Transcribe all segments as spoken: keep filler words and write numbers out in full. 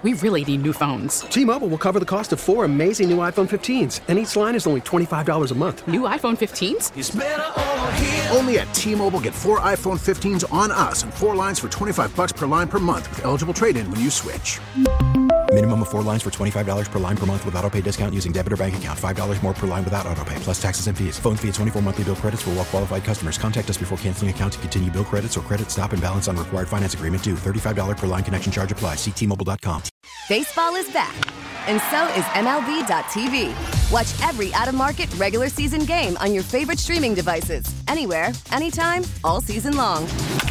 We really need new phones. T-Mobile will cover the cost of four amazing new iPhone fifteens, and each line is only twenty-five dollars a month. New iPhone fifteens? It's better over here. Only at T-Mobile, get four iPhone fifteens on us and four lines for twenty-five dollars per line per month with eligible trade-in when you switch. Minimum of four lines for twenty-five dollars per line per month with autopay discount using debit or bank account. five dollars more per line without autopay, plus taxes and fees. Phone fee at twenty-four monthly bill credits for well-qualified customers. Contact us before canceling account to continue bill credits or credit stop and balance on required finance agreement due. thirty-five dollars per line connection charge applies. See T Mobile dot com. Baseball is back, and so is M L B dot T V. Watch every out-of-market regular season game on your favorite streaming devices. Anywhere, anytime, all season long.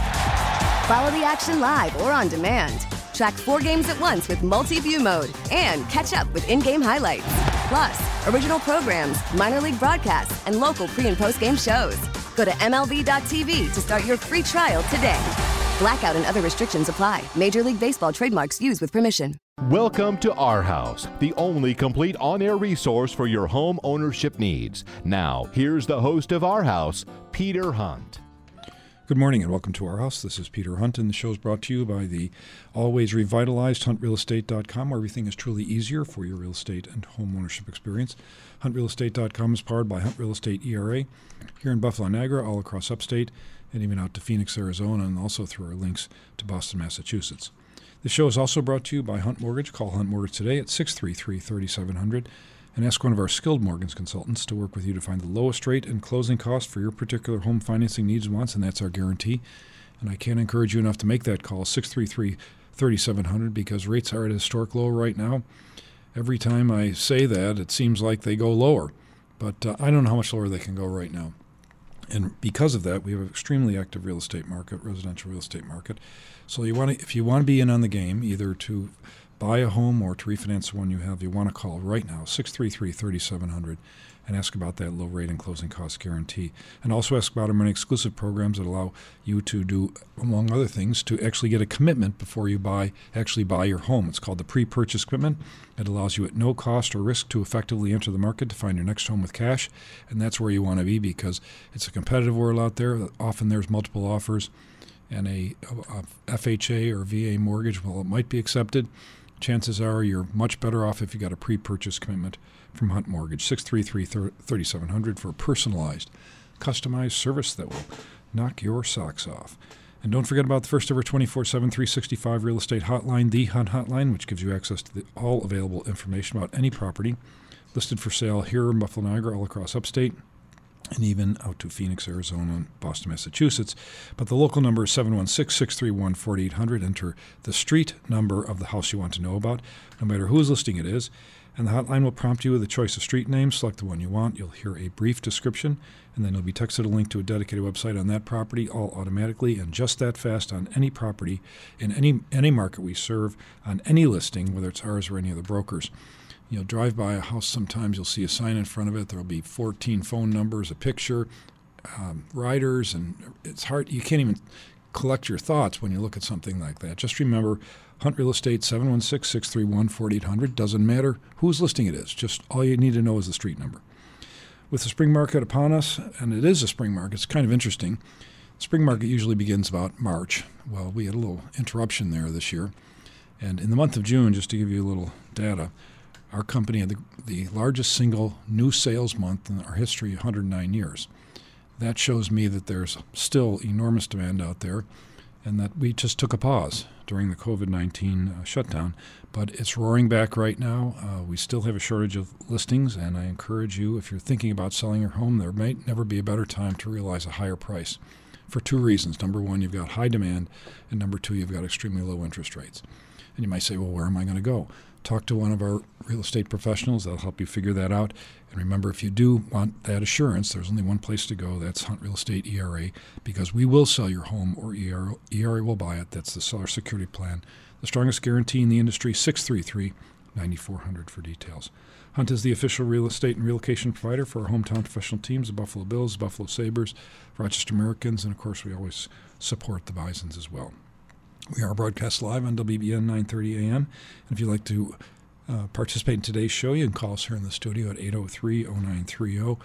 Follow the action live or on demand. Track four games at once with multi-view mode and catch up with in-game highlights. Plus, original programs, minor league broadcasts, and local pre- and post-game shows. Go to M L B dot T V to start your free trial today. Blackout and other restrictions apply. Major League Baseball trademarks used with permission. Welcome to Our House, the only complete on-air resource for your home ownership needs. Now, here's the host of Our House, Peter Hunt. Good morning and welcome to Our House. This is Peter Hunt, and the show is brought to you by the always revitalized hunt real estate dot com, where everything is truly easier for your real estate and home ownership experience. hunt real estate dot com is powered by Hunt Real Estate E R A here in Buffalo, Niagara, all across upstate, and even out to Phoenix, Arizona, and also through our links to Boston, Massachusetts. The show is also brought to you by Hunt Mortgage. Call Hunt Mortgage today at six three three, three seven zero zero and ask one of our skilled mortgage consultants to work with you to find the lowest rate and closing cost for your particular home financing needs and wants, and that's our guarantee. And I can't encourage you enough to make that call, six three three, three seven zero zero, because rates are at a historic low right now. Every time I say that, it seems like they go lower, but uh, I don't know how much lower they can go right now. And because of that, we have an extremely active real estate market, residential real estate market. So you want to, if you want to be in on the game, either to buy a home or to refinance the one you have, you want to call right now, six three three, three seven zero zero, and ask about that low rate and closing cost guarantee. And also ask about our many exclusive programs that allow you to do, among other things, to actually get a commitment before you buy, actually buy your home. It's called the pre-purchase commitment. It allows you at no cost or risk to effectively enter the market to find your next home with cash, and that's where you want to be because it's a competitive world out there. Often there's multiple offers, and a, a F H A or V A mortgage, well, it might be accepted. Chances are you're much better off if you got a pre-purchase commitment from Hunt Mortgage, six three three, three seven zero zero for a personalized, customized service that will knock your socks off. And don't forget about the first ever twenty-four seven, three sixty-five real estate hotline, the Hunt Hotline, which gives you access to the, all available information about any property listed for sale here in Buffalo, Niagara, all across upstate, and even out to Phoenix, Arizona, and Boston, Massachusetts. But the local number is seven one six, six three one, four eight zero zero. Enter the street number of the house you want to know about, no matter whose listing it is. And the hotline will prompt you with a choice of street names. Select the one you want. You'll hear a brief description, and then you'll be texted a link to a dedicated website on that property, all automatically and just that fast on any property in any any market we serve, on any listing, whether it's ours or any other brokers. You'll drive by a house sometimes, you'll see a sign in front of it. There'll be fourteen phone numbers, a picture, um, riders, and it's hard. You can't even collect your thoughts when you look at something like that. Just remember, Hunt Real Estate, seven one six, six three one, four eight zero zero. Doesn't matter whose listing it is. Just all you need to know is the street number. With the spring market upon us, and it is a spring market, it's kind of interesting. Spring market usually begins about March. Well, we had a little interruption there this year. And in the month of June, just to give you a little data, our company had the, the largest single new sales month in our history, one hundred nine years. That shows me that there's still enormous demand out there and that we just took a pause during the covid nineteen uh, shutdown. But it's roaring back right now. Uh, we still have a shortage of listings, and I encourage you, if you're thinking about selling your home, there might never be a better time to realize a higher price for two reasons. Number one, you've got high demand, and number two, you've got extremely low interest rates. And you might say, well, where am I going to go? Talk to one of our real estate professionals. They'll help you figure that out. And remember, if you do want that assurance, there's only one place to go. That's Hunt Real Estate E R A, because we will sell your home or E R A will buy it. That's the seller security plan. The strongest guarantee in the industry, six three three, nine four zero zero for details. Hunt is the official real estate and relocation provider for our hometown professional teams, the Buffalo Bills, Buffalo Sabres, Rochester Americans, and of course we always support the Bisons as well. We are broadcast live on W B N nine thirty A M. And if you'd like to uh, participate in today's show, you can call us here in the studio at eight oh three, oh nine three oh,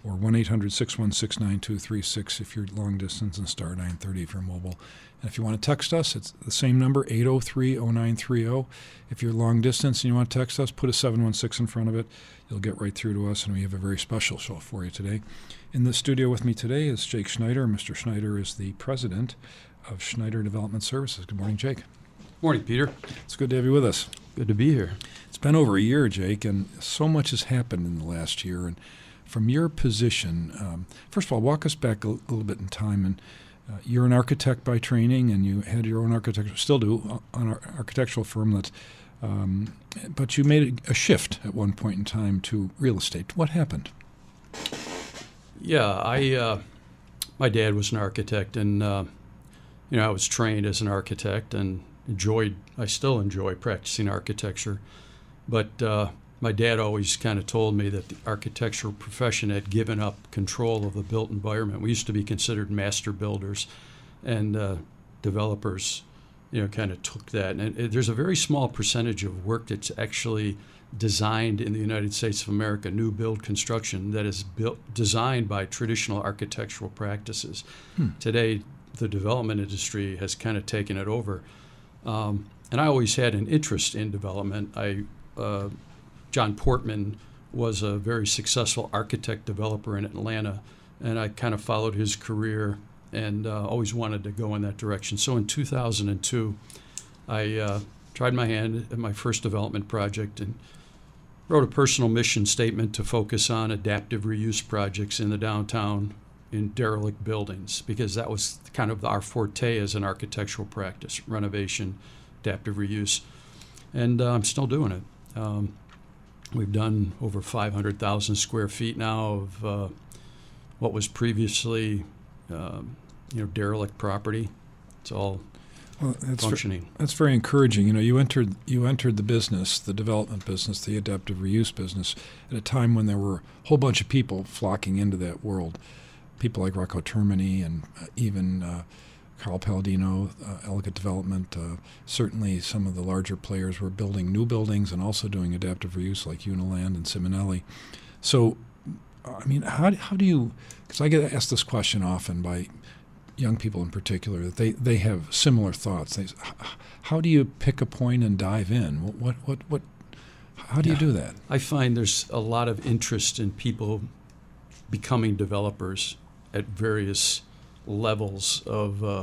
or one eight hundred six one six nine two three six if you're long distance, and star nine thirty if you're mobile. And if you want to text us, it's the same number, eight oh three oh nine three oh. If you're long distance and you want to text us, put a seven one six in front of it. You'll get right through to us, and we have a very special show for you today. In the studio with me today is Jake Schneider. Mister Schneider is the president of Schneider Development Services. Good morning, Jake. Morning, Peter. It's good to have you with us. Good to be here. It's been over a year, Jake, and so much has happened in the last year. And from your position, um, first of all, walk us back a little bit in time. And uh, you're an architect by training, and you had your own architecture, still do, an architectural firm that, um, but you made a shift at one point in time to real estate. What happened? Yeah, I, uh, my dad was an architect, and uh, you know, I was trained as an architect and enjoyed, I still enjoy practicing architecture. But uh, my dad always kind of told me that the architectural profession had given up control of the built environment. We used to be considered master builders, and uh, developers, you know, kind of took that. And it, there's a very small percentage of work that's actually designed in the United States of America, new build construction, that is built, designed by traditional architectural practices. Hmm. Today, the development industry has kind of taken it over. Um, and I always had an interest in development. I Uh, John Portman was a very successful architect developer in Atlanta, and I kind of followed his career and uh, always wanted to go in that direction. So in two thousand two, I uh, tried my hand at my first development project and wrote a personal mission statement to focus on adaptive reuse projects in the downtown in derelict buildings, because that was kind of our forte as an architectural practice, renovation, adaptive reuse. And uh, I'm still doing it. Um, we've done over five hundred thousand square feet now of uh, what was previously, um, you know, derelict property. It's all well, that's functioning. Ver- that's very encouraging. You know, you entered you entered the business, the development business, the adaptive reuse business, at a time when there were a whole bunch of people flocking into that world. People like Rocco Termini and uh, even uh, Carl Palladino, uh, Elegant Development, uh, certainly some of the larger players were building new buildings and also doing adaptive reuse like Uniland and Simonelli. So, I mean, how, how do you, because I get asked this question often by young people in particular, that they, they have similar thoughts. They, how do you pick a point and dive in? What, what, what, what how do yeah. you do that? I find there's a lot of interest in people becoming developers at various levels of uh,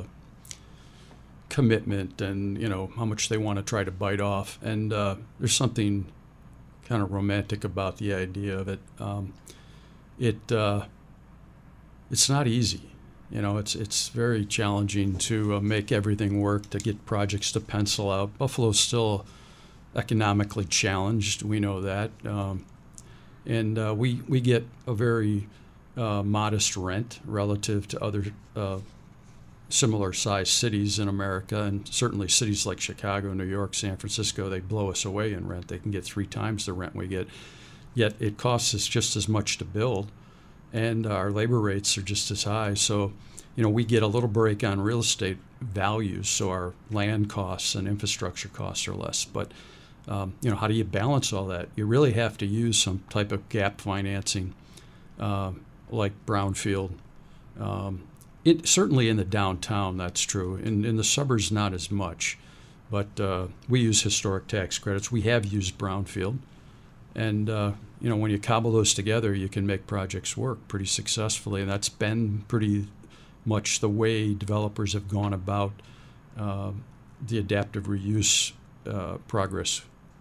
commitment, and you know how much they want to try to bite off. And uh, there's something kind of romantic about the idea of it. Um, it uh, it's not easy, you know. It's it's very challenging to uh, make everything work, to get projects to pencil out. Buffalo's still economically challenged. We know that, um, and uh, we we get a very Uh, modest rent relative to other uh, similar-sized cities in America, and certainly cities like Chicago, New York, San Francisco, they blow us away in rent. They can get three times the rent we get, yet it costs us just as much to build, and our labor rates are just as high. So, you know, we get a little break on real estate values, so our land costs and infrastructure costs are less. But, um, you know, how do you balance all that? You really have to use some type of gap financing, uh, like brownfield. Um, it, certainly in the downtown, that's true. In, in the suburbs, not as much. But uh, we use historic tax credits. We have used brownfield. And, uh, you know, when you cobble those together, you can make projects work pretty successfully. And that's been pretty much the way developers have gone about uh, the adaptive reuse uh, progress.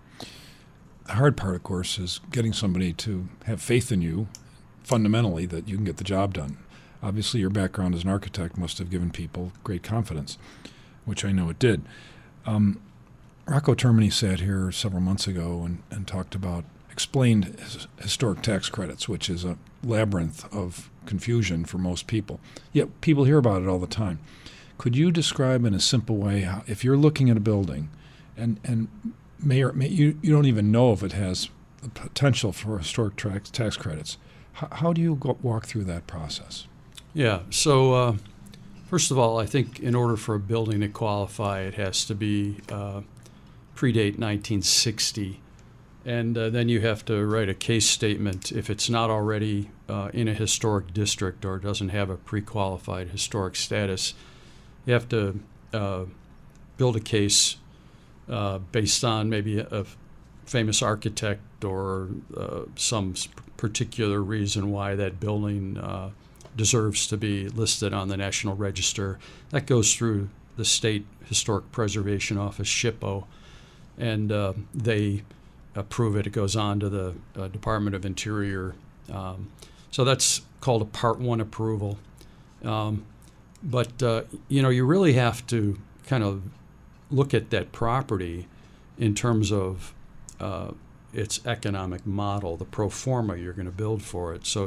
The hard part, of course, is getting somebody to have faith in you, fundamentally, that you can get the job done. Obviously, your background as an architect must have given people great confidence, which I know it did. Um, Rocco Termini sat here several months ago and, and talked about, explained his historic tax credits, which is a labyrinth of confusion for most people. Yet people hear about it all the time. Could you describe in a simple way how, if you're looking at a building and, and may or may, you, you don't even know if it has the potential for historic tax, tax credits, how, how do you go, walk through that process? Yeah, so uh, first of all, I think in order for a building to qualify, it has to be uh, predate nineteen sixty, And uh, then you have to write a case statement if it's not already uh, in a historic district or doesn't have a pre-qualified historic status. You have to uh, build a case uh, based on maybe a, a famous architect or uh, some particular reason why that building uh, deserves to be listed on the National Register. That goes through the State Historic Preservation Office, SHPO, and uh, they approve it. It goes on to the uh, Department of Interior. Um, so that's called a Part One approval. Um, but, uh, you know, you really have to kind of look at that property in terms of uh, its economic model, the pro forma you're going to build for it. So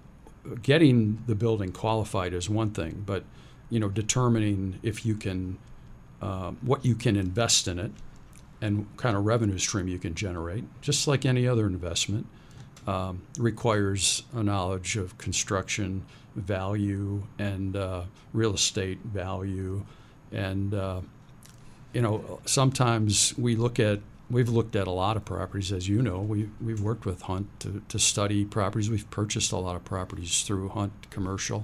getting the building qualified is one thing, but, you know, determining if you can, uh, what you can invest in it, and kind of revenue stream you can generate, just like any other investment, um, requires a knowledge of construction value and uh, real estate value. And, uh, you know, sometimes we look at, we've looked at a lot of properties, as you know. We, we've worked with Hunt to, to study properties. We've purchased a lot of properties through Hunt Commercial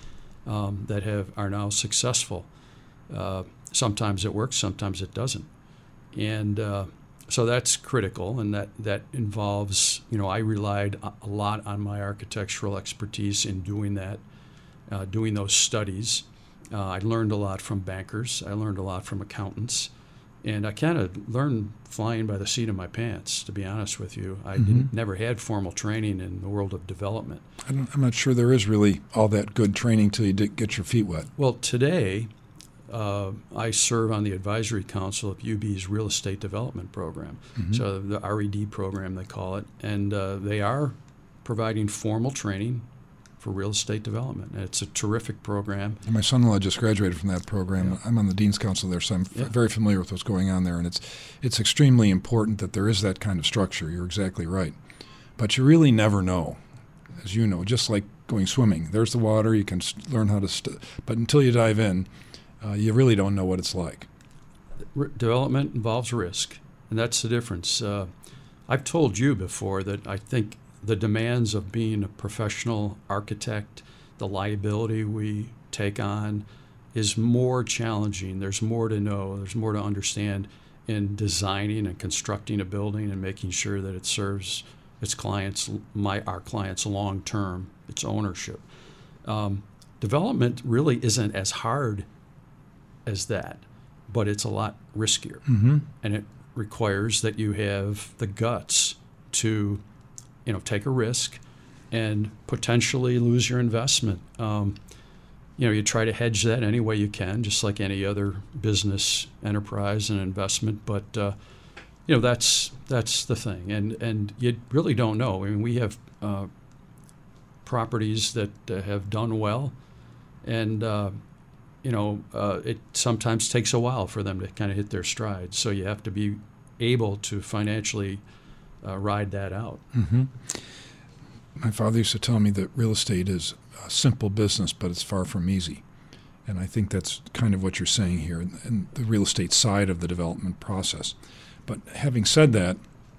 um, that have are now successful. Uh, sometimes it works, sometimes it doesn't. And uh, so that's critical, and that, that involves, you know, I relied a lot on my architectural expertise in doing that, uh, doing those studies. Uh, I learned a lot from bankers. I learned a lot from accountants. And I kind of learned flying by the seat of my pants, to be honest with you. I Mm-hmm. didn't, never had formal training in the world of development. I don't, I'm not sure there is really all that good training till you d- get your feet wet. Well, today, Uh, I serve on the advisory council of U B's real estate development program, Mm-hmm. so the R E D program they call it, and uh, they are providing formal training for real estate development. And it's a terrific program. And my son-in-law just graduated from that program. Yeah. I'm on the dean's council there, so I'm f- Yeah. very familiar with what's going on there, and it's it's extremely important that there is that kind of structure. You're exactly right, but you really never know, as you know. Just like going swimming, there's the water. You can st- learn how to, st- but until you dive in, Uh, you really don't know what it's like. R- development involves risk, and that's the difference. Uh, I've told you before that I think the demands of being a professional architect, the liability we take on, is more challenging. There's more to know. There's more to understand in designing and constructing a building and making sure that it serves its clients, my our clients long term, its ownership. Um, development really isn't as hard as that, but it's a lot riskier. Mm-hmm. And it requires that you have the guts to, you know, take a risk and potentially lose your investment. Um, you know, you try to hedge that any way you can, just like any other business enterprise and investment. But uh, you know, that's that's the thing, and and you really don't know. I mean, we have uh, properties that uh, have done well, and uh, you know, uh, it sometimes takes a while for them to kind of hit their stride. So you have to be able to financially uh, ride that out. Mm-hmm. My father used to tell me that real estate is a simple business, but it's far from easy. And I think that's kind of what you're saying here, in, in the real estate side of the development process. But having said that,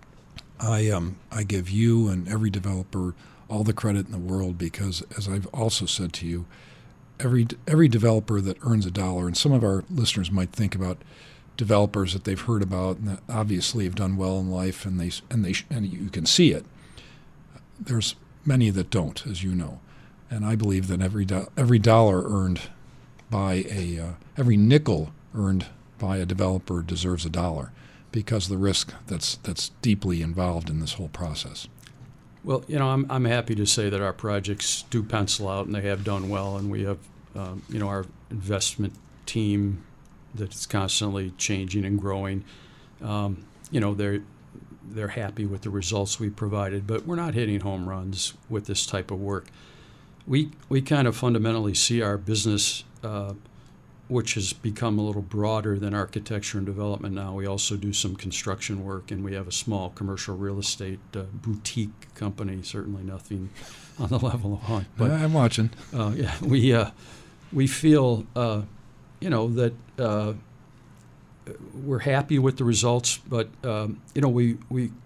I um, I give you and every developer all the credit in the world, because, as I've also said to you, every every developer that earns a dollar, and some of our listeners might think about developers that they've heard about and that obviously have done well in life, and they and they and you can see it. There's many that don't, as you know, and I believe that every do- every dollar earned by a uh, every nickel earned by a developer deserves a dollar, because of the risk that's that's deeply involved in this whole process. Well, you know, I'm I'm happy to say that our projects do pencil out, and they have done well, and we have, um, you know, our investment team that's constantly changing and growing. Um, you know, they're they're happy with the results we provided, but we're not hitting home runs with this type of work. We we kind of fundamentally see our business, uh, which has become a little broader than architecture and development now. We also do some construction work, and we have a small commercial real estate uh, boutique company, certainly nothing on the level of Hunt. But Yeah, I'm watching. uh, yeah, we uh, we feel, uh, you know, that uh, we're happy with the results, but um, you know, we we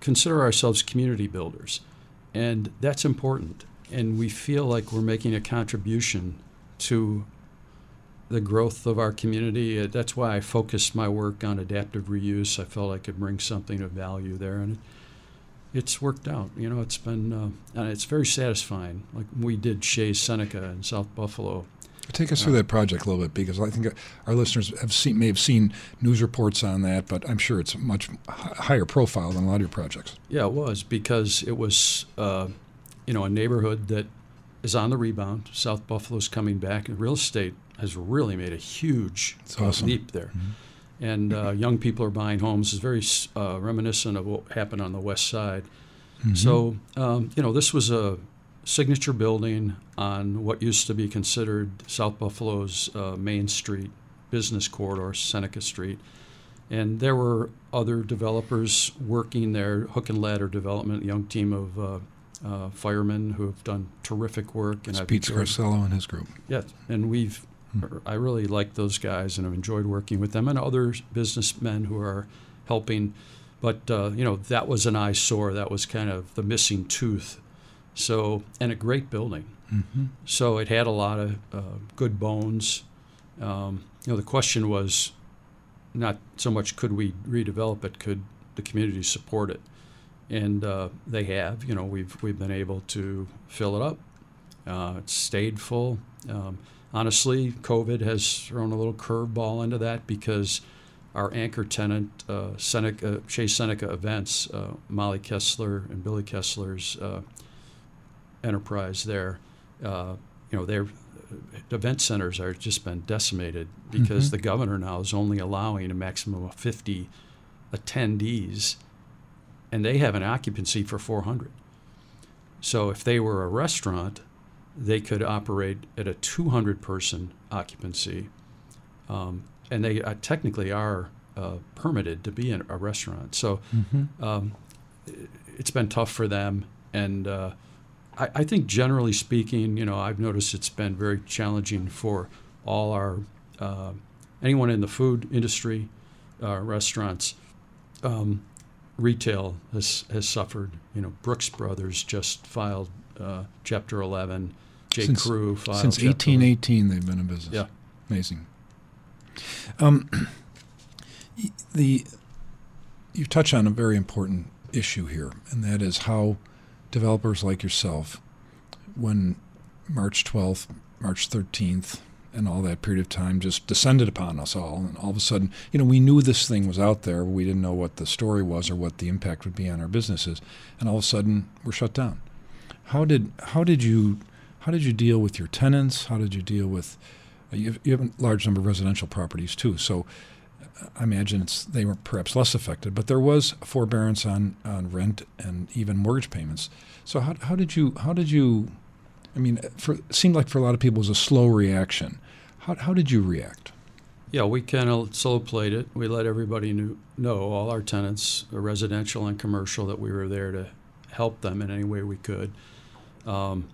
consider ourselves community builders, and that's important. And we feel like we're making a contribution to the growth of our community. Uh, That's why I focused my work on adaptive reuse. I felt I could bring something of value there, and it, it's worked out. You know, it's been uh, and it's very satisfying. Like we did Shea Seneca in South Buffalo. Take us through that project a little bit, because I think our listeners have seen, may have seen news reports on that, but I'm sure it's much higher profile than a lot of your projects. Yeah, it was, because it was, uh, you know, a neighborhood that is on the rebound. South Buffalo's coming back, and real estate has really made a huge uh, awesome. leap there. Mm-hmm. And uh, young people are buying homes. It's very uh, reminiscent of what happened on the west side. Mm-hmm. So, um, you know, this was a signature building on what used to be considered South Buffalo's uh, Main Street business corridor, Seneca Street. And there were other developers working there, Hook and Ladder Development, a young team of uh, uh, firemen who have done terrific work. It's and Pete Scarcello and his group. Yeah, and we've, hmm. I really like those guys, and I've enjoyed working with them, and other businessmen who are helping. But, uh, you know, that was an eyesore. That was kind of the missing tooth. So, and a great building. Mm-hmm. So it had a lot of uh, good bones. Um, you know, the question was not so much could we redevelop it, could the community support it? And uh, they have. You know, we've we've been able to fill it up. Uh, it's stayed full. Um, honestly, COVID has thrown a little curveball into that, because our anchor tenant, uh, Seneca, Shea Seneca Events, uh, Molly Kessler and Billy Kessler's uh, enterprise there, uh, you know, their event centers are just been decimated because mm-hmm. the governor now is only allowing a maximum of fifty attendees, and they have an occupancy for four hundred. So if they were a restaurant, they could operate at a two hundred person occupancy, um, and they uh, technically are uh, permitted to be in a restaurant. So mm-hmm. um, it's been tough for them, and uh, I, I think generally speaking, you know, I've noticed it's been very challenging for all our uh, anyone in the food industry, uh, restaurants, um, retail has has suffered. You know, Brooks Brothers just filed uh, Chapter eleven. J. Since, Crew filed since Chapter eighteen eighteen, they've been in business. Yeah, amazing. Um, the you touch on a very important issue here, and that is how developers like yourself, when March twelfth, March thirteenth, and all that period of time just descended upon us all, and all of a sudden, you know, we knew this thing was out there. We didn't know what the story was or what the impact would be on our businesses, and all of a sudden, we're shut down. How did how did you how did you deal with your tenants? How did you deal with uh, you, have, you have a large number of residential properties too, so I imagine it's, they were perhaps less affected, but there was a forbearance on, on rent and even mortgage payments. So how how did you how did you? I mean, for, it seemed like for a lot of people it was a slow reaction. How how did you react? Yeah, we kind of slow played it. We let everybody knew, know, all our tenants, residential and commercial, that we were there to help them in any way we could. Um,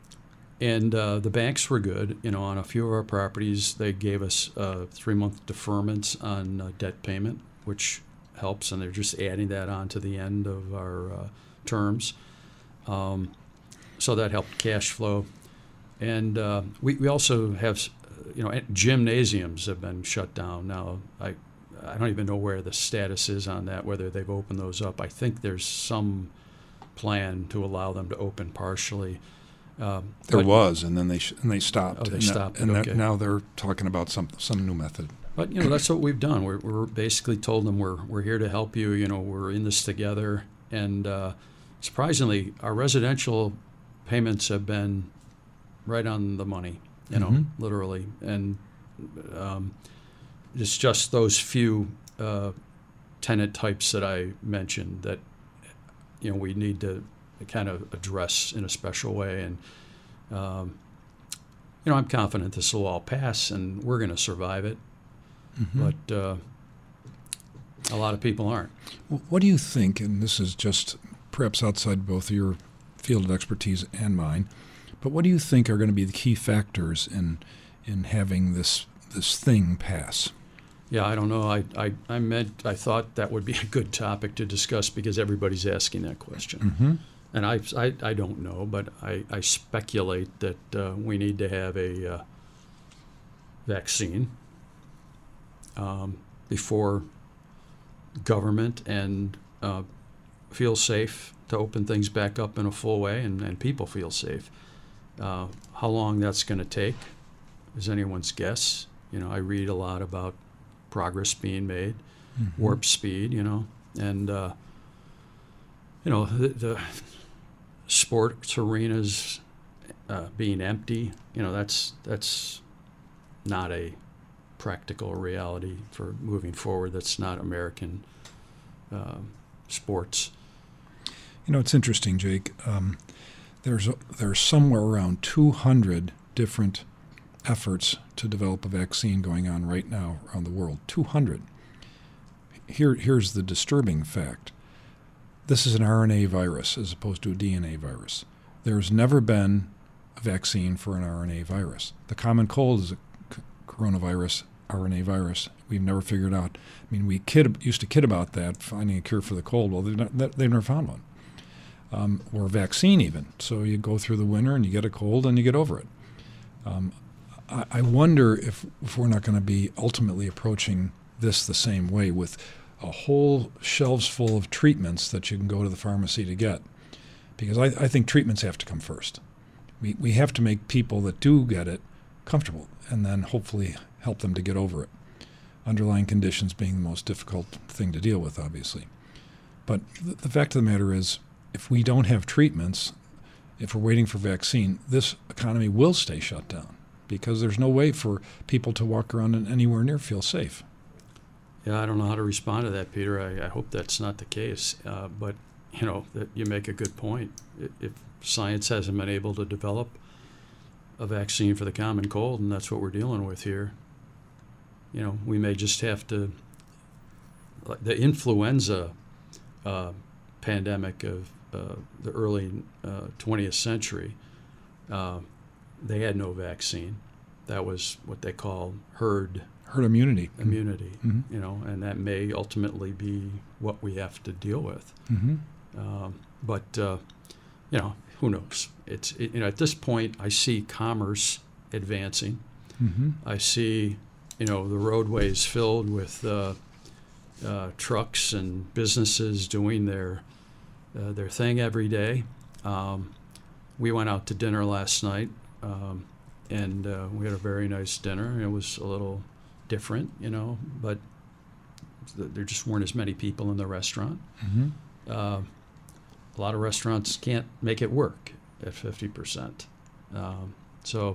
and uh, the banks were good. You know, on a few of our properties, they gave us uh, three-month deferments on uh, debt payment, which helps, and they're just adding that on to the end of our uh, terms. Um, so that helped cash flow. And uh, we, we also have, you know, gymnasiums have been shut down now. I I don't even know where the status is on that, whether they've opened those up. I think there's some plan to allow them to open partially. Um, there but, was, and then they sh- and they stopped. Oh, they and stopped. That, and okay. that, now they're talking about some some new method. But you know, that's what we've done. We're we're basically told them we're we're here to help you. You know, we're in this together. And uh, surprisingly, our residential payments have been right on the money. You know, mm-hmm. literally, and um, it's just those few uh, tenant types that I mentioned that, you know, we need to kind of address in a special way. And, um, you know, I'm confident this will all pass and we're going to survive it. Mm-hmm. But uh, a lot of people aren't. Well, what do you think, and this is just perhaps outside both of your field of expertise and mine, but what do you think are going to be the key factors in in having this this thing pass? Yeah, I don't know. I, I, I meant, I thought that would be a good topic to discuss because everybody's asking that question. Mm-hmm. And I, I, I don't know, but I, I speculate that uh, we need to have a uh, vaccine um, before government and uh, feel safe to open things back up in a full way and, and people feel safe. Uh, how long that's going to take is anyone's guess. You know, I read a lot about progress being made, mm-hmm. warp speed, you know, and, uh, you know, the, the sports arenas uh, being empty, you know, that's that's not a practical reality for moving forward. That's not American uh, sports. You know, it's interesting, Jake. Um, there's a, there's somewhere around two hundred different efforts to develop a vaccine going on right now around the world. two hundred. Here, here's the disturbing fact. This is an R N A virus as opposed to a D N A virus. There's never been a vaccine for an R N A virus. The common cold is a c- coronavirus, R N A virus. We've never figured out. I mean, we kid, used to kid about that, finding a cure for the cold. Well, they've, not, they've never found one. Um, or a vaccine even. So you go through the winter and you get a cold and you get over it. Um, I, I wonder if, if we're not going to be ultimately approaching this the same way with a whole shelves full of treatments that you can go to the pharmacy to get. Because I, I think treatments have to come first. We, we have to make people that do get it comfortable and then hopefully help them to get over it. Underlying conditions being the most difficult thing to deal with, obviously. But th- the fact of the matter is, if we don't have treatments, if we're waiting for vaccine, this economy will stay shut down because there's no way for people to walk around and anywhere near feel safe. Yeah, I don't know how to respond to that, Peter. I, I hope that's not the case. Uh, but, you know, that you make a good point. If science hasn't been able to develop a vaccine for the common cold, and that's what we're dealing with here, you know, we may just have to, like the influenza uh, pandemic of uh, the early uh, twentieth century, uh, they had no vaccine. That was what they call herd herd immunity. Immunity, mm-hmm. you know, and that may ultimately be what we have to deal with. Mm-hmm. Um, but uh, you know, who knows? It's it, you know, at this point, I see commerce advancing. Mm-hmm. I see, you know, the roadways filled with uh, uh, trucks and businesses doing their uh, their thing every day. Um, we went out to dinner last night, um, and uh, we had a very nice dinner. It was a little different, you know, but th- there just weren't as many people in the restaurant. Mm-hmm. Uh, a lot of restaurants can't make it work at fifty percent. Um, so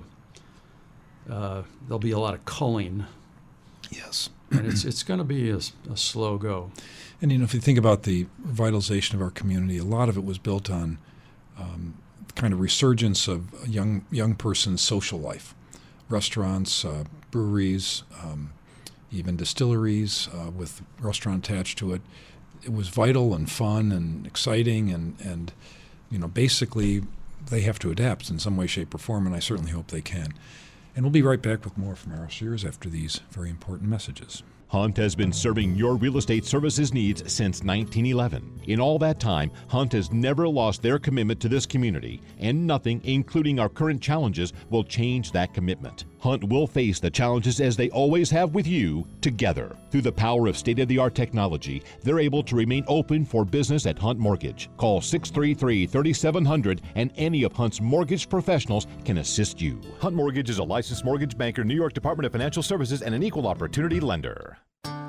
uh, there'll be a lot of culling. Yes. And it's it's going to be a, a slow go. And, you know, if you think about the revitalization of our community, a lot of it was built on um, kind of resurgence of a young, young person's social life. Restaurants, uh, breweries, um, even distilleries uh, with restaurant attached to it. It was vital and fun and exciting, and, and you know, basically they have to adapt in some way, shape, or form, and I certainly hope they can. And we'll be right back with more from our series after these very important messages. Hunt has been serving your real estate services needs since nineteen eleven. In all that time, Hunt has never lost their commitment to this community, and nothing, including our current challenges, will change that commitment. Hunt will face the challenges as they always have with you, together. Through the power of state-of-the-art technology, they're able to remain open for business at Hunt Mortgage. Call six three three, three seven zero zero and any of Hunt's mortgage professionals can assist you. Hunt Mortgage is a licensed mortgage banker, New York Department of Financial Services, and an equal opportunity lender.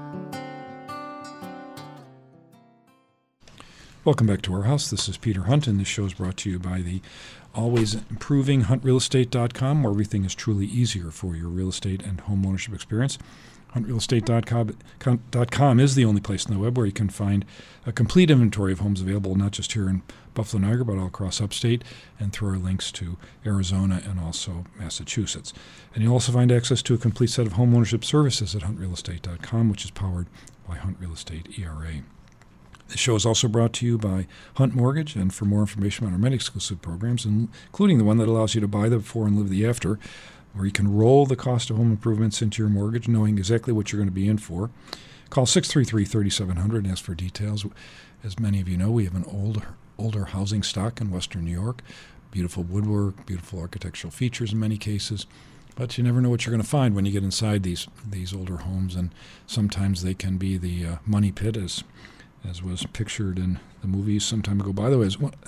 Welcome back to our house. This is Peter Hunt, and this show is brought to you by the always improving hunt real estate dot com, where everything is truly easier for your real estate and home ownership experience. hunt real estate dot com is the only place on the web where you can find a complete inventory of homes available, not just here in Buffalo, Niagara, but all across upstate, and through our links to Arizona and also Massachusetts. And you'll also find access to a complete set of home ownership services at hunt real estate dot com, which is powered by Hunt Real Estate E R A. This show is also brought to you by Hunt Mortgage, and for more information on our many exclusive programs, including the one that allows you to buy the before and live the after, where you can roll the cost of home improvements into your mortgage, knowing exactly what you're going to be in for. Call six three three, three seven zero zero and ask for details. As many of you know, we have an old, older housing stock in Western New York. Beautiful woodwork, beautiful architectural features in many cases. But you never know what you're going to find when you get inside these these older homes, and sometimes they can be the uh, money pit, as as was pictured in the movies some time ago. By the way, as one,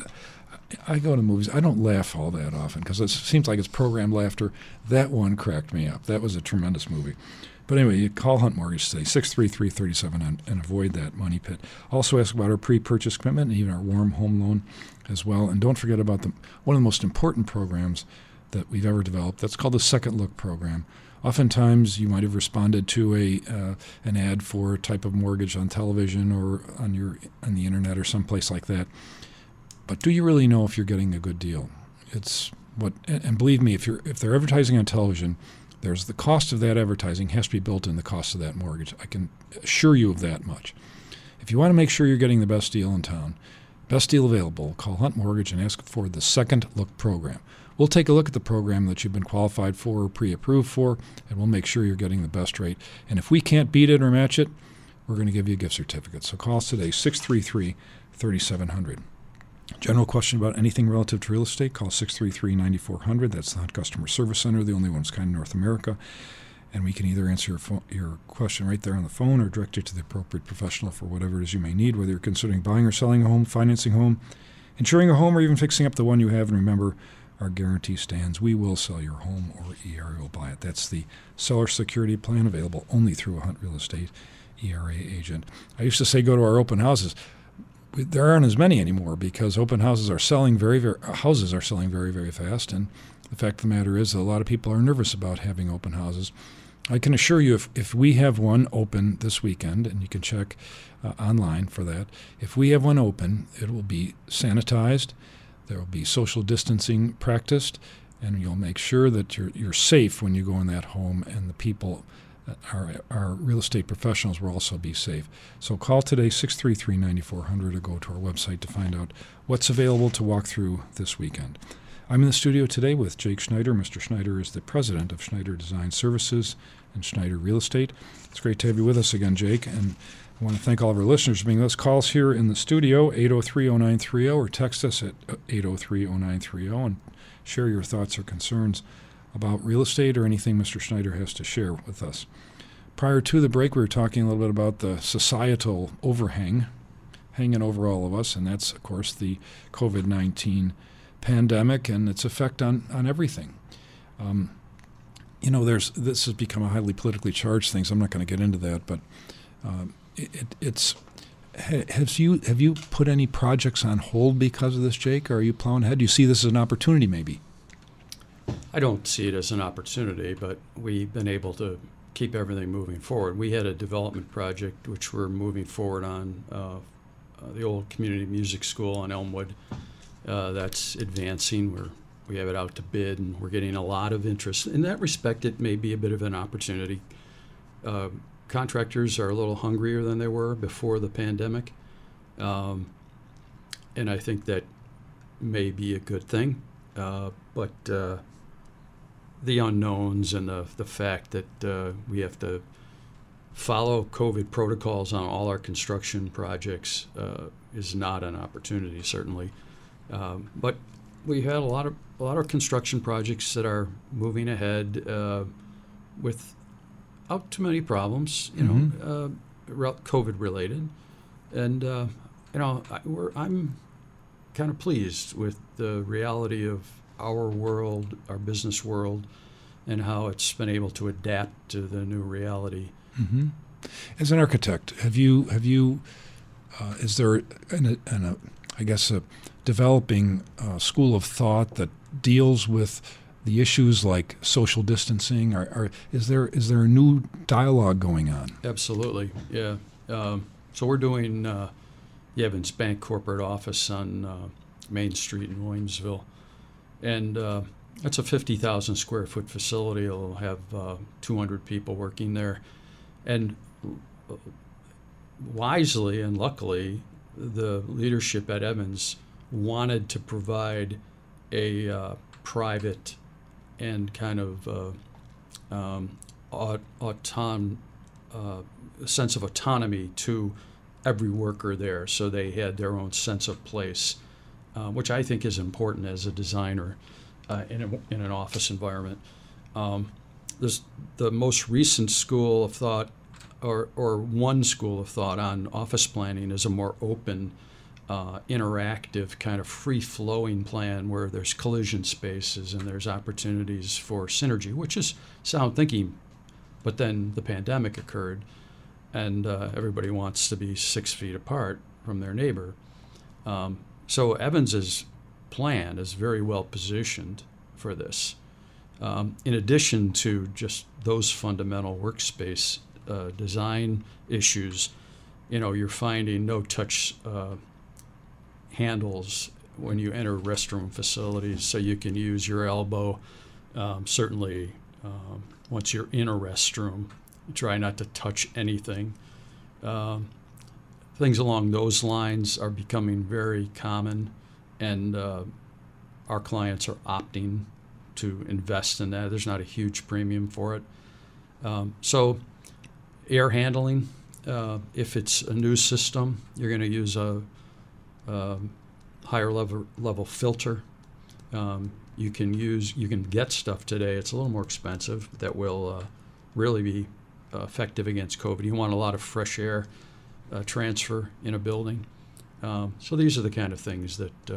I go to movies. I don't laugh all that often because it seems like it's programmed laughter. That one cracked me up. That was a tremendous movie. But anyway, you call Hunt Mortgage today, six three three, three seven and, and avoid that money pit. Also ask about our pre-purchase commitment and even our warm home loan as well. And don't forget about the one of the most important programs that we've ever developed. That's called the Second Look program. Oftentimes, you might have responded to a uh, an ad for a type of mortgage on television or on your on the internet or someplace like that. But do you really know if you're getting a good deal? It's what, and believe me, if you're if they're advertising on television, there's the cost of that advertising has to be built in the cost of that mortgage. I can assure you of that much. If you want to make sure you're getting the best deal in town, best deal available, call Hunt Mortgage and ask for the Second Look program. We'll take a look at the program that you've been qualified for or pre-approved for, and we'll make sure you're getting the best rate. And if we can't beat it or match it, we're going to give you a gift certificate. So call us today, six three three, three seven zero zero. General question about anything relative to real estate, call six three three, nine four zero zero. That's the Hunt Customer Service Center, the only one of its kind in North America. And we can either answer your, phone, your question right there on the phone or direct you to the appropriate professional for whatever it is you may need, whether you're considering buying or selling a home, financing a home, insuring a home, or even fixing up the one you have. And remember, our guarantee stands. We will sell your home, or E R A will buy it. That's the seller security plan, available only through a Hunt Real Estate E R A agent. I used to say go to our open houses. There aren't as many anymore because open houses are selling very, very houses are selling very, very fast. And the fact of the matter is that a lot of people are nervous about having open houses. I can assure you, if, if we have one open this weekend, and you can check uh, online for that, if we have one open, it will be sanitized. There will be social distancing practiced, and you'll make sure that you're you're safe when you go in that home, and the people, our our real estate professionals, will also be safe. So call today, six three three, nine four zero zero, or go to our website to find out what's available to walk through this weekend. I'm in the studio today with Jake Schneider. Mister Schneider is the president of Schneider Design Services and Schneider Real Estate. It's great to have you with us again, Jake, and I want to thank all of our listeners for being with us. Call us here in the studio, eight oh three, oh nine three oh, or text us at eight oh three, oh nine three oh, and share your thoughts or concerns about real estate or anything Mister Schneider has to share with us. Prior to the break, we were talking a little bit about the societal overhang hanging over all of us, and that's, of course, the covid nineteen pandemic and its effect on, on everything. Um, you know, there's this has become a highly politically charged thing, so I'm not going to get into that, but um, It, it's have you have you put any projects on hold because of this, Jake? Or are you plowing ahead? Do you see this as an opportunity, maybe? I don't see it as an opportunity, but we've been able to keep everything moving forward. We had a development project which we're moving forward on, uh, uh, the old community music school on Elmwood. Uh, that's advancing. We're we have it out to bid, and we're getting a lot of interest. In that respect, it may be a bit of an opportunity. Uh, Contractors are a little hungrier than they were before the pandemic, um, and I think that may be a good thing. Uh, but uh, the unknowns and the the fact that uh, we have to follow COVID protocols on all our construction projects uh, is not an opportunity, certainly. Um, but we had a lot of a lot of construction projects that are moving ahead uh, with. Out too many problems, you mm-hmm. know, uh, COVID related, and uh, you know, I, we're, I'm kind of pleased with the reality of our world, our business world, and how it's been able to adapt to the new reality. Mm-hmm. As an architect, have you have you uh, is there an, an, a, I guess a developing uh, school of thought that deals with the issues like social distancing? Are, are is there is there a new dialogue going on? Absolutely, yeah. Um, so we're doing uh, the Evans Bank corporate office on uh, Main Street in Williamsville, and uh, that's a fifty thousand square foot facility. It'll have uh, two hundred people working there, and wisely and luckily, the leadership at Evans wanted to provide a uh, private and kind of uh, um, aut- auton- uh, sense of autonomy to every worker there, so they had their own sense of place, uh, which I think is important as a designer uh, in, a, in an office environment. Um, this, the most recent school of thought, or, or one school of thought on office planning, is a more open, uh, interactive, kind of free-flowing plan where there's collision spaces and there's opportunities for synergy, which is sound thinking. But then the pandemic occurred, and uh, everybody wants to be six feet apart from their neighbor. Um, so Evans's plan is very well positioned for this. Um, in addition to just those fundamental workspace uh, design issues, you know, you're finding no-touch uh, handles when you enter restroom facilities, so you can use your elbow. Um, certainly, um, once you're in a restroom, try not to touch anything. Um, things along those lines are becoming very common, and uh, our clients are opting to invest in that. There's not a huge premium for it. Um, so air handling, uh, if it's a new system, you're going to use a, a higher level, level filter. Um, you can use, you can get stuff today. It's a little more expensive that will uh, really be Uh, effective against COVID. You want a lot of fresh air uh, transfer in a building. Um, so these are the kind of things that uh,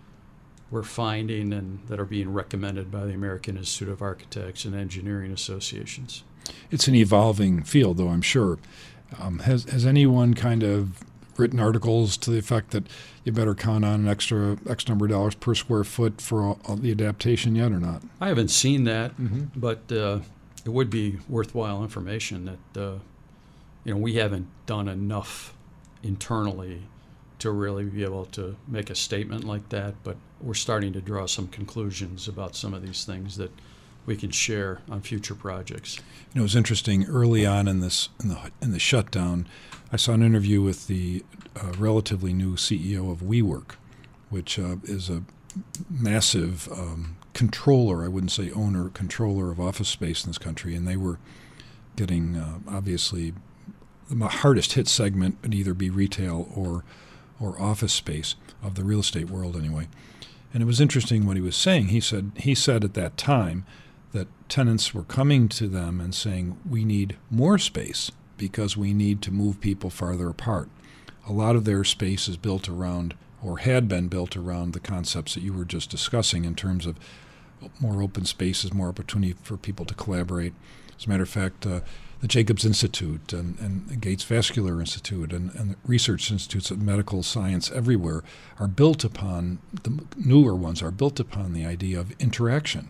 we're finding and that are being recommended by the American Institute of Architects and Engineering Associations. It's an evolving field, though, I'm sure. Um, has, has anyone kind of written articles to the effect that you better count on an extra X number of dollars per square foot for all, all the adaptation yet or not? I haven't seen that, mm-hmm. but uh, it would be worthwhile information that, uh, you know, we haven't done enough internally to really be able to make a statement like that, but we're starting to draw some conclusions about some of these things that we can share on future projects. You know, it was interesting early on in this in the in the shutdown. I saw an interview with the uh, relatively new C E O of WeWork, which uh, is a massive um, controller, I wouldn't say owner, controller of office space in this country, and they were getting uh, obviously the hardest hit segment would either be retail or or office space of the real estate world anyway. And it was interesting what he was saying. He said he said at that time that tenants were coming to them and saying, we need more space because we need to move people farther apart. A lot of their space is built around, or had been built around, the concepts that you were just discussing in terms of more open spaces, more opportunity for people to collaborate. As a matter of fact, uh, the Jacobs Institute and, and the Gates Vascular Institute and, and the research institutes of medical science everywhere are built upon, the newer ones are built upon the idea of interaction.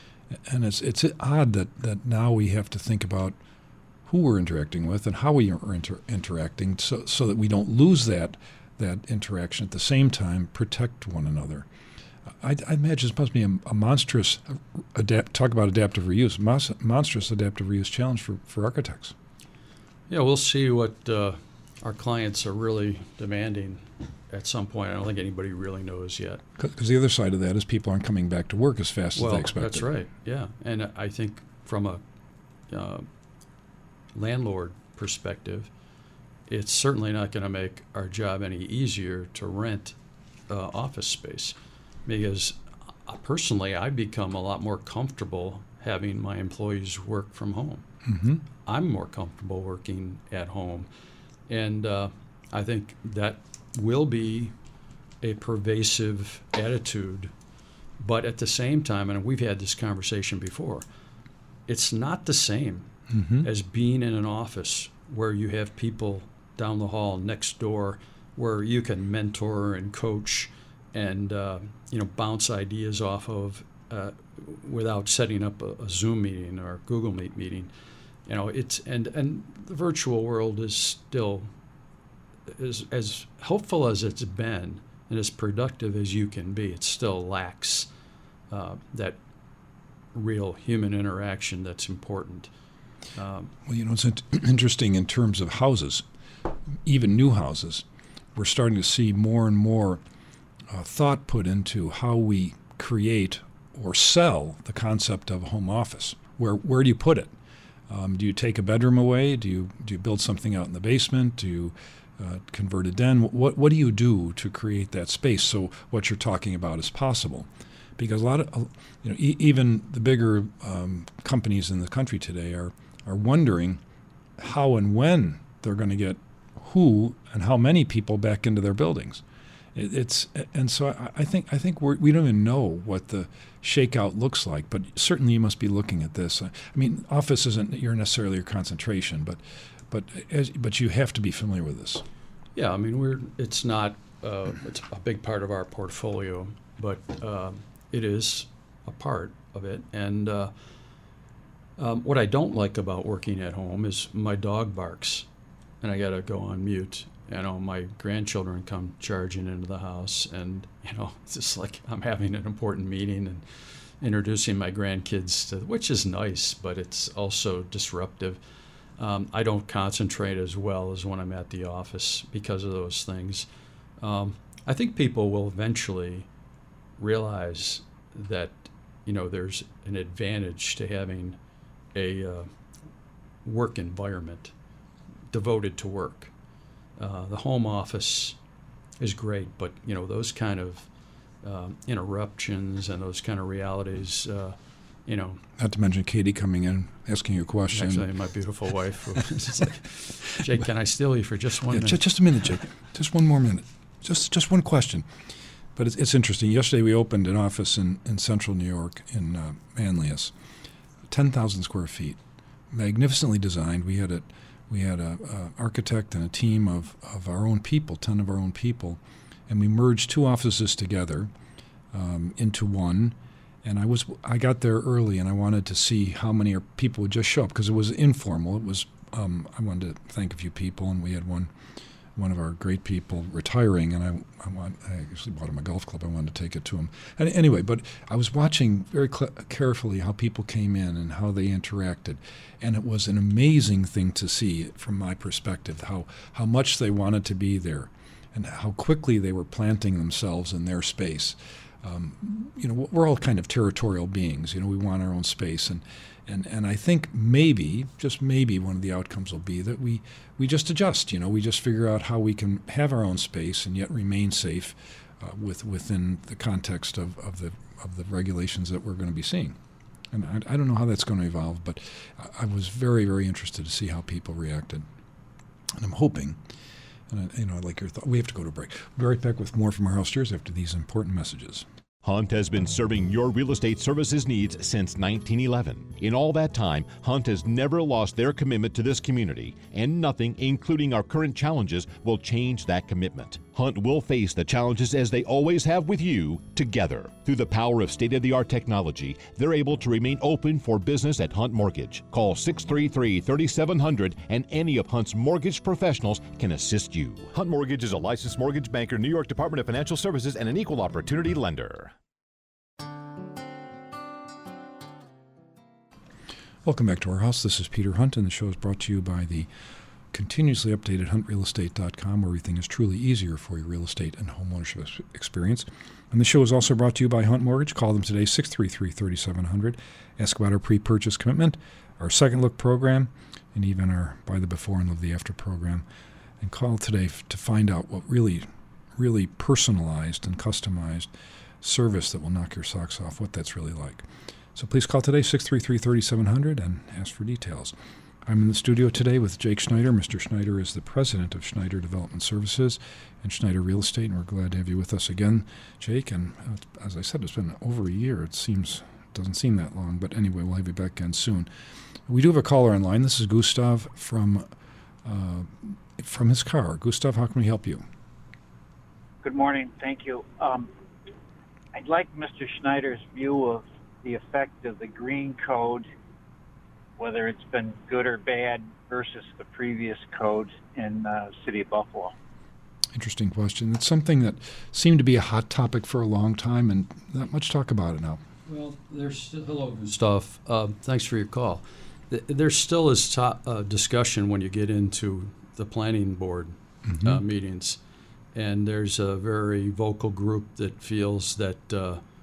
And it's it's odd that, that now we have to think about who we're interacting with and how we are inter- interacting so, so that we don't lose that that interaction, at the same time protect one another. I, I imagine this must be a, a monstrous, adapt, talk about adaptive reuse, mon- monstrous adaptive reuse challenge for, for architects. Yeah, we'll see what uh, our clients are really demanding at some point. I don't think anybody really knows yet. Because the other side of that is people aren't coming back to work as fast well, as they expected. That's right, yeah. And I think from a uh, landlord perspective, it's certainly not going to make our job any easier to rent uh, office space, because uh, personally I become a lot more comfortable having my employees work from home. Mm-hmm. I'm more comfortable working at home, and uh, I think that will be a pervasive attitude. But at the same time, and we've had this conversation before, it's not the same mm-hmm. as being in an office where you have people down the hall next door where you can mentor and coach and uh, you know bounce ideas off of uh, without setting up a, a Zoom meeting or a Google Meet meeting. You know, it's and and the virtual world is still as as helpful as it's been and as productive as you can be. It still lacks uh, that real human interaction that's important. Um, well, you know, it's interesting in terms of houses, even new houses. We're starting to see more and more uh, thought put into how we create or sell the concept of a home office. Where where do you put it? Um, do you take a bedroom away? Do you do you build something out in the basement? Do you uh, convert a den? What what do you do to create that space so what you're talking about is possible? Because a lot of you know e- even the bigger um, companies in the country today are are wondering how and when they're going to get who and how many people back into their buildings. It, it's and so I, I think I think we're, we don't even know what the shakeout looks like, but certainly you must be looking at this. I mean, office isn't your necessarily your concentration, but but as, but you have to be familiar with this. Yeah, I mean, we're it's not uh, it's a big part of our portfolio, but uh, it is a part of it. And uh, um, what I don't like about working at home is my dog barks, and I got to go on mute. You know, my grandchildren come charging into the house, and, you know, it's just like I'm having an important meeting and introducing my grandkids to, which is nice, but it's also disruptive. Um, I don't concentrate as well as when I'm at the office because of those things. Um, I think people will eventually realize that, you know, there's an advantage to having a uh, work environment devoted to work. Uh, the home office is great, but you know those kind of um, interruptions and those kind of realities, uh, you know. Not to mention Katie coming in, asking you a question. Actually, my beautiful wife. It's like, Jake, can I steal you for just one yeah, minute? Just, just a minute, Jake. Just one more minute. Just just one question. But it's, it's interesting. Yesterday we opened an office in, in central New York in uh, Manlius, ten thousand square feet, magnificently designed. We had a we had a, a architect and a team of, of our own people, ten of our own people, and we merged two offices together um, into one. And I was I got there early, and I wanted to see how many people would just show up because it was informal. It was um, I wanted to thank a few people, and we had one one of our great people retiring, and I I, want, I actually bought him a golf club. I wanted to take it to him. And anyway, but I was watching very cl- carefully how people came in and how they interacted, and it was an amazing thing to see from my perspective how how much they wanted to be there, and how quickly they were planting themselves in their space. Um, you know, we're all kind of territorial beings. You know, we want our own space, and and and I think maybe, just maybe, one of the outcomes will be that we we just adjust. You know, we just figure out how we can have our own space and yet remain safe uh, with within the context of, of the of the regulations that we're going to be seeing. And I, I don't know how that's going to evolve, but I, I was very very interested to see how people reacted, and I'm hoping. And I, you know, I like your thought. We have to go to a break. We'll be right back with more from our house steers after these important messages. Hunt has been serving your real estate services needs since nineteen eleven. In all that time, Hunt has never lost their commitment to this community, and nothing, including our current challenges, will change that commitment. Hunt will face the challenges as they always have with you, together. Through the power of state-of-the-art technology, they're able to remain open for business at Hunt Mortgage. Call six three three, three seven zero zero and any of Hunt's mortgage professionals can assist you. Hunt Mortgage is a licensed mortgage banker, New York Department of Financial Services, and an equal opportunity lender. Welcome back to our house. This is Peter Hunt, and the show is brought to you by the continuously updated hunt real estate dot com, where everything is truly easier for your real estate and home ownership experience. And the show is also brought to you by Hunt Mortgage. Call them today, six three three, three seven zero zero. Ask about our pre-purchase commitment, our second look program, and even our buy the before and live the after program. And call today f- to find out what really, really personalized and customized service that will knock your socks off, what that's really like. So please call today, six three three, three seven zero zero, and ask for details. I'm in the studio today with Jake Schneider. Mister Schneider is the president of Schneider Development Services and Schneider Real Estate, and we're glad to have you with us again, Jake. And uh, as I said, it's been over a year. It seems doesn't seem that long, but anyway, we'll have you back again soon. We do have a caller online. This is Gustav from uh, from his car. Gustav, how can we help you? Good morning. Thank you. Um, I'd like Mister Schneider's view of the effect of the green code, whether it's been good or bad, versus the previous code in uh, City of Buffalo. Interesting question. It's something that seemed to be a hot topic for a long time, and not much talk about it now. Well, there's still, hello, Gustav. Uh, thanks for your call. There still is to, uh, discussion when you get into the planning board mm-hmm. uh, meetings, and there's a very vocal group that feels that uh,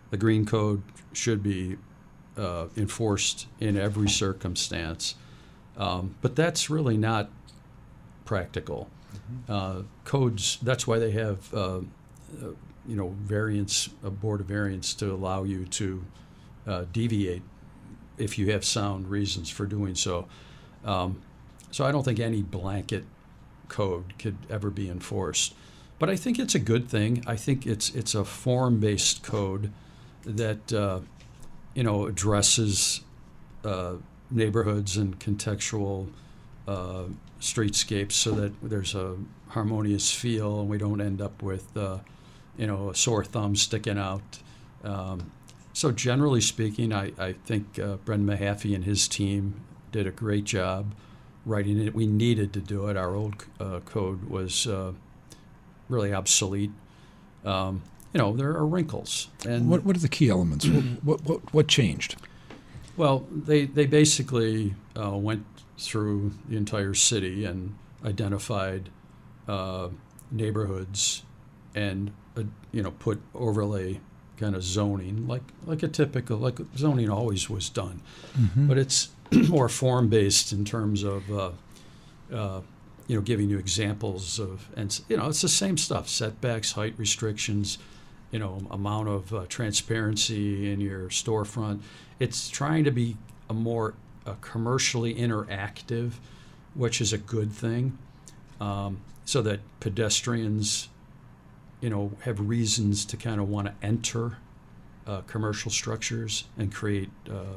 the green code should be uh, enforced in every circumstance. Um, but that's really not practical. Mm-hmm. Uh, codes, that's why they have, uh, uh, you know, variance, a board of variance to allow you to uh, deviate if you have sound reasons for doing so. Um, so I don't think any blanket code could ever be enforced. But I think it's a good thing. I think it's it's a form-based code that uh, you know addresses uh, neighborhoods and contextual uh, streetscapes so that there's a harmonious feel and we don't end up with uh, you know a sore thumb sticking out. Um, so generally speaking, I, I think uh, Brendan Mahaffey and his team did a great job writing it. We needed to do it. Our old uh, code was uh, really obsolete. Um, you know, there are wrinkles. And what what are the key elements? what, what what changed? Well, they they basically uh, went through the entire city and identified uh, neighborhoods and uh, you know put overlay kind of zoning like like a typical like zoning always was done, mm-hmm. but it's more form based in terms of uh, uh, you know giving you examples of and you know it's the same stuff: setbacks, height restrictions, you know amount of uh, transparency in your storefront. It's trying to be a more uh, commercially interactive, which is a good thing, um, so that pedestrians, you know, have reasons to kind of want to enter uh, commercial structures and create uh,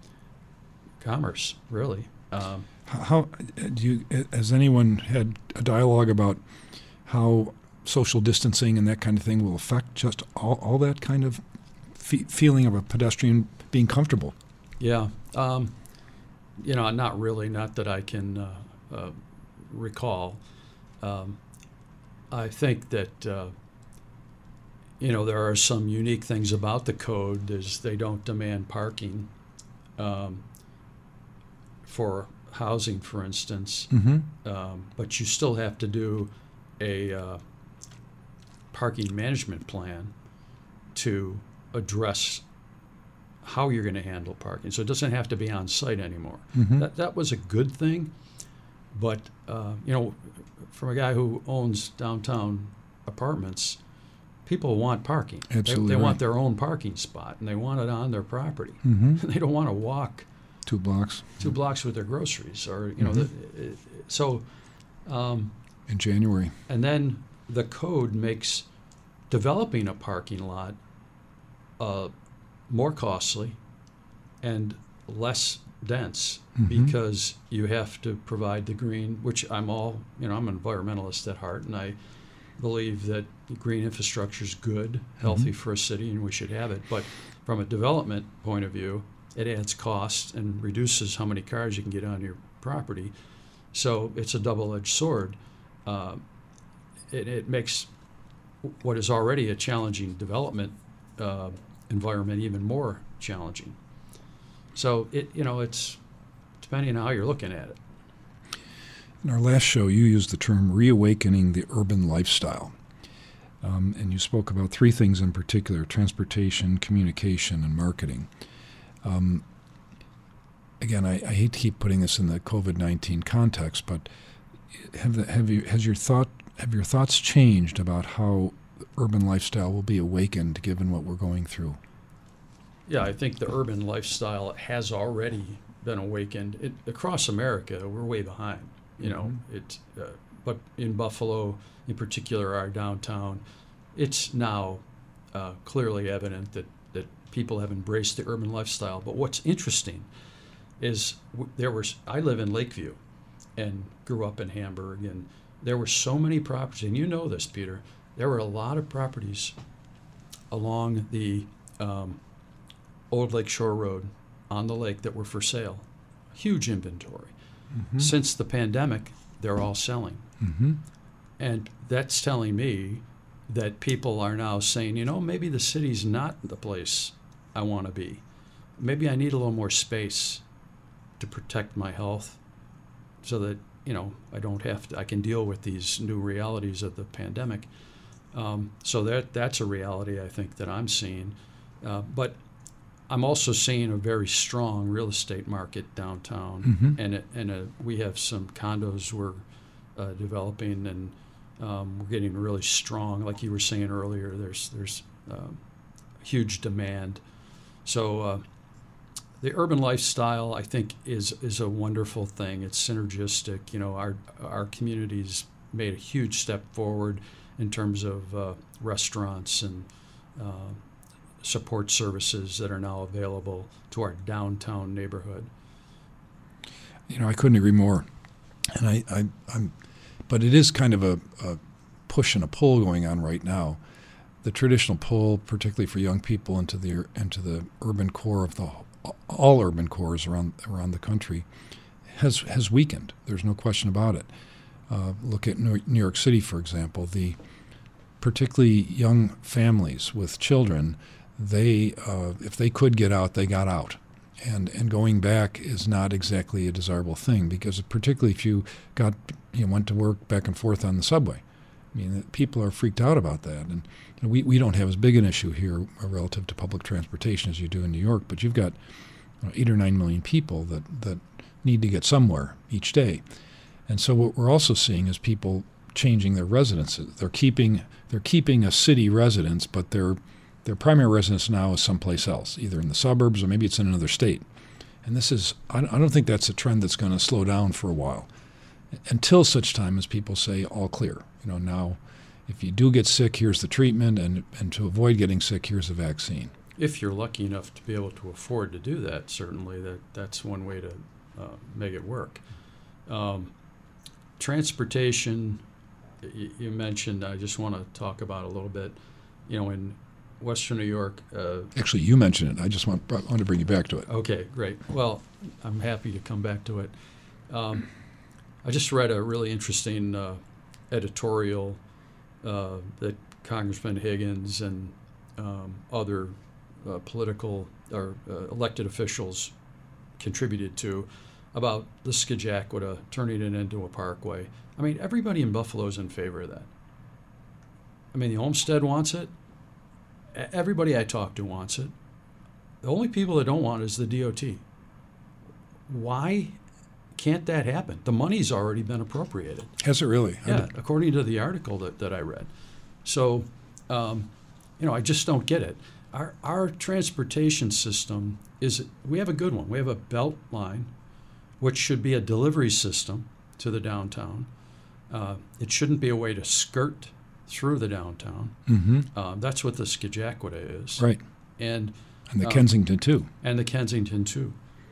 commerce. Really, um, how do you? Has anyone had a dialogue about how social distancing and that kind of thing will affect just all, all that kind of fe- feeling of a pedestrian being comfortable? Yeah, um, you know, not really. Not that I can uh, uh, recall. Um, I think that uh, you know there are some unique things about the code. Is they don't demand parking um, for housing, for instance, mm-hmm. um, but you still have to do a uh, parking management plan to address how you're going to handle parking. So it doesn't have to be on site anymore. Mm-hmm. That that was a good thing, but uh, you know, from a guy who owns downtown apartments, people want parking. Absolutely, they, they right. want their own parking spot, and they want it on their property. Mm-hmm. They don't want to walk two blocks, two blocks with their groceries, or you know, mm-hmm. the, so. Um, in January, and then the code makes developing a parking lot uh, more costly and less dense mm-hmm. because you have to provide the green, which I'm all, you know, I'm an environmentalist at heart, and I believe that green infrastructure is good, healthy mm-hmm. for a city, and we should have it. But from a development point of view, it adds cost and reduces how many cars you can get on your property. So it's a double-edged sword. Uh, it, it makes what is already a challenging development uh, environment even more challenging. So it, you know, it's depending on how you're looking at it. In our last show, you used the term reawakening the urban lifestyle. Um, and you spoke about three things in particular: transportation, communication, and marketing. Um, again, I, I hate to keep putting this in the COVID nineteen context, but have the, have you has your thought have your thoughts changed about how the urban lifestyle will be awakened given what we're going through? Yeah, I think the urban lifestyle has already been awakened. It, across America, we're way behind. You know, mm-hmm. it, uh, but in Buffalo, in particular, our downtown, it's now uh, clearly evident that, that people have embraced the urban lifestyle. But what's interesting is w- there was I live in Lakeview, and grew up in Hamburg, and there were so many properties, and you know this, Peter. There were a lot of properties along the um, Old Lake Shore Road on the lake that were for sale. Huge inventory. Mm-hmm. Since the pandemic, they're all selling. Mm-hmm. And that's telling me that people are now saying, you know, maybe the city's not the place I want to be. Maybe I need a little more space to protect my health so that, you know, I don't have to, I can deal with these new realities of the pandemic. Um, so that that's a reality I think that I'm seeing. Uh, but I'm also seeing a very strong real estate market downtown, Mm-hmm. and it, and a, we have some condos we're uh, developing, and um, we're getting really strong. Like you were saying earlier, there's there's um, huge demand. So uh, the urban lifestyle, I think, is is a wonderful thing. It's synergistic. You know, our our community's made a huge step forward in terms of uh, restaurants and uh, support services that are now available to our downtown neighborhood. You know, I couldn't agree more. And I, I I'm, but it is kind of a, a push and a pull going on right now. The traditional pull, particularly for young people into the into the urban core of the all urban cores around around the country, has has weakened. There's no question about it. Uh, look at New York City, for example. The particularly young families with children, they uh, if they could get out, they got out, and and going back is not exactly a desirable thing, because particularly if you got you know, went to work back and forth on the subway, I mean, people are freaked out about that, and you know, we we don't have as big an issue here uh, relative to public transportation as you do in New York, but you've got you know, eight or nine million people that that need to get somewhere each day, and so what we're also seeing is people changing their residences. They're keeping they're keeping a city residence, but their their primary residence now is someplace else, either in the suburbs or maybe it's in another state. And this is I, I don't think that's a trend that's going to slow down for a while, until such time as people say all clear. You know, now if you do get sick, here's the treatment, and and to avoid getting sick, here's a vaccine. If you're lucky enough to be able to afford to do that, certainly that that's one way to uh, make it work. Um, transportation. You mentioned, I just want to talk about a little bit, you know, in Western New York. Uh, Actually, you mentioned it. I just want, I want to bring you back to it. Okay, great. Well, I'm happy to come back to it. Um, I just read a really interesting uh, editorial uh, that Congressman Higgins and um, other uh, political or uh, elected officials contributed to about the Scajaquada, turning it into a parkway. I mean, everybody in Buffalo is in favor of that. I mean, the Olmsted wants it. Everybody I talk to wants it. The only people that don't want it is the D O T. Why can't that happen? The money's already been appropriated. Has it really? Yeah, according to the article that, that I read. So, um, you know, I just don't get it. Our, our transportation system is, we have a good one. We have a belt line, which should be a delivery system to the downtown. Uh, it shouldn't be a way to skirt through the downtown. Mm-hmm. Uh, that's what the Scajaquada is. Right. And and the um, Kensington too. And the Kensington too.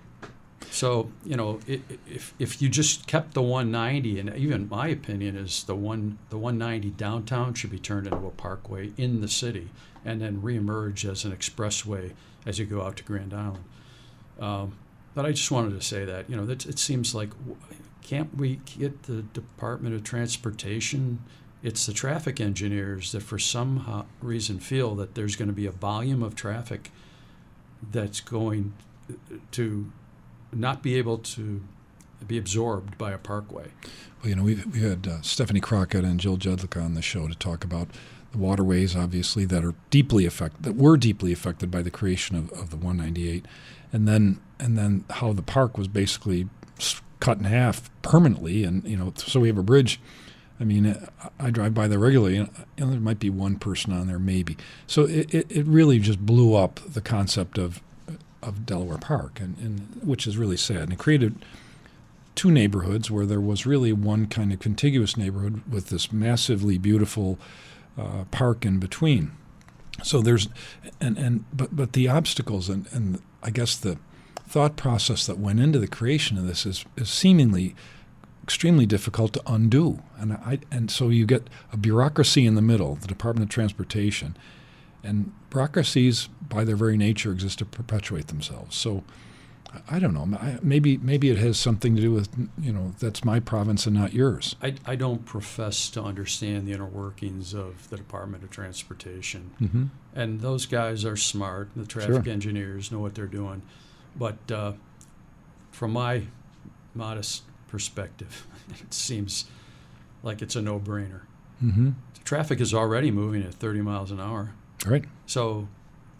So, you know, it, if if you just kept the one ninety, and even my opinion is the one the one ninety downtown should be turned into a parkway in the city, and then reemerge as an expressway as you go out to Grand Island. Um, but I just wanted to say that, you know, that it seems like, can't we get the Department of Transportation? It's the traffic engineers that for some reason feel that there's going to be a volume of traffic that's going to not be able to be absorbed by a parkway. Well, you know, we've, we had uh, Stephanie Crockett and Jill Jedlicka on the show to talk about the waterways, obviously, that are deeply affected, that were deeply affected by the creation of, of the one ninety-eight, and then and then how the park was basically cut in half permanently, and you know, so we have a bridge. I mean, I drive by there regularly, and there might be one person on there, maybe. So it, it, it really just blew up the concept of of Delaware Park, and, and which is really sad. And it created two neighborhoods where there was really one kind of contiguous neighborhood with this massively beautiful uh, park in between. So there's, and, and but but the obstacles and, and I guess the thought process that went into the creation of this is, is seemingly extremely difficult to undo. And I and so you get a bureaucracy in the middle, the Department of Transportation, and bureaucracies by their very nature exist to perpetuate themselves. So I don't know. Maybe maybe it has something to do with, you know, that's my province and not yours. I, I don't profess to understand the inner workings of the Department of Transportation. Mm-hmm. And those guys are smart. The traffic Sure. engineers know what they're doing. But uh, from my modest perspective, it seems like it's a no-brainer. Mm-hmm. Traffic is already moving at thirty miles an hour. Right. So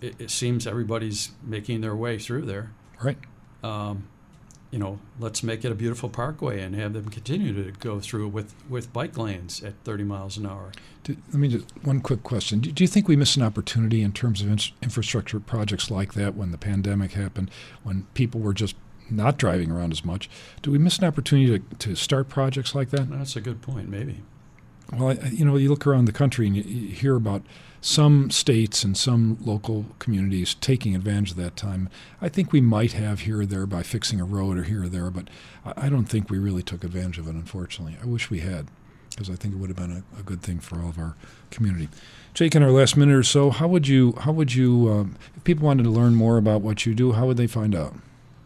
it, it seems everybody's making their way through there. Right. Um, you know, let's make it a beautiful parkway and have them continue to go through with, with bike lanes at thirty miles an hour. Do, let me just, one quick question. Do, do you think we missed an opportunity in terms of in, infrastructure projects like that when the pandemic happened, when people were just not driving around as much? Do we miss an opportunity to, to start projects like that? That's a good point, maybe. Well, I, you know, you look around the country and you, you hear about some states and some local communities taking advantage of that time. I think we might have here or there by fixing a road or here or there, but I, I don't think we really took advantage of it, unfortunately. I wish we had, because I think it would have been a, a good thing for all of our community. Jake, in our last minute or so, how would you, how would you, um, if people wanted to learn more about what you do, how would they find out?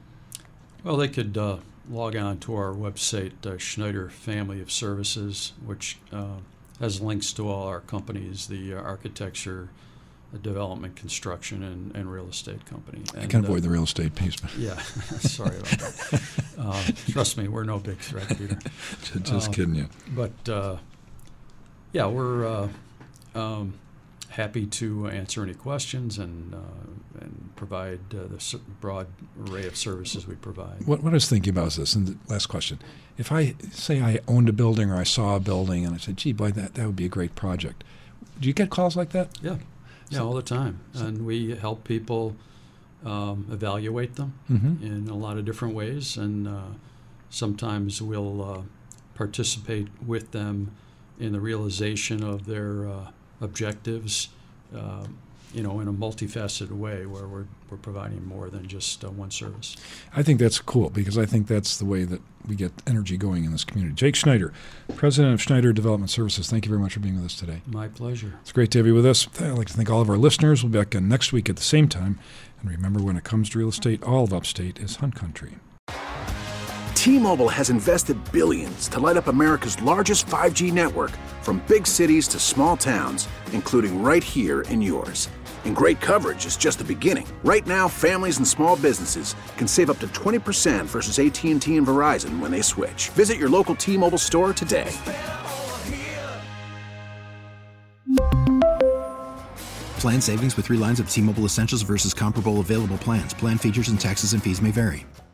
Well, they could uh, log on to our website, uh, Schneider Family of Services, which uh, has links to all our companies, the uh, architecture, the development, construction, and, and real estate company. And, I can avoid uh, the real estate piece. But yeah, sorry about that. Uh, trust me, we're no big threat, Peter. Just uh, kidding you. But, uh, yeah, we're uh, um, happy to answer any questions and uh, and provide uh, the broad array of services we provide. What, what I was thinking about is this, and the last question. If I say I owned a building or I saw a building and I said, gee, boy, that, that would be a great project. Do you get calls like that? Yeah, yeah, so, all the time. So, and we help people um, evaluate them mm-hmm. in a lot of different ways, and uh, sometimes we'll uh, participate with them in the realization of their uh, objectives, uh, you know, in a multifaceted way where we're we're providing more than just uh, one service. I think that's cool because I think that's the way that we get energy going in this community. Jake Schneider, President of Schneider Development Services, thank you very much for being with us today. My pleasure. It's great to have you with us. I'd like to thank all of our listeners. We'll be back again next week at the same time. And remember, when it comes to real estate, all of Upstate is Hunt Country. T-Mobile has invested billions to light up America's largest five G network, from big cities to small towns, including right here in yours. And great coverage is just the beginning. Right now, families and small businesses can save up to twenty percent versus A T and T and Verizon when they switch. Visit your local T-Mobile store today. Plan savings with three lines of T-Mobile Essentials versus comparable available plans. Plan features and taxes and fees may vary.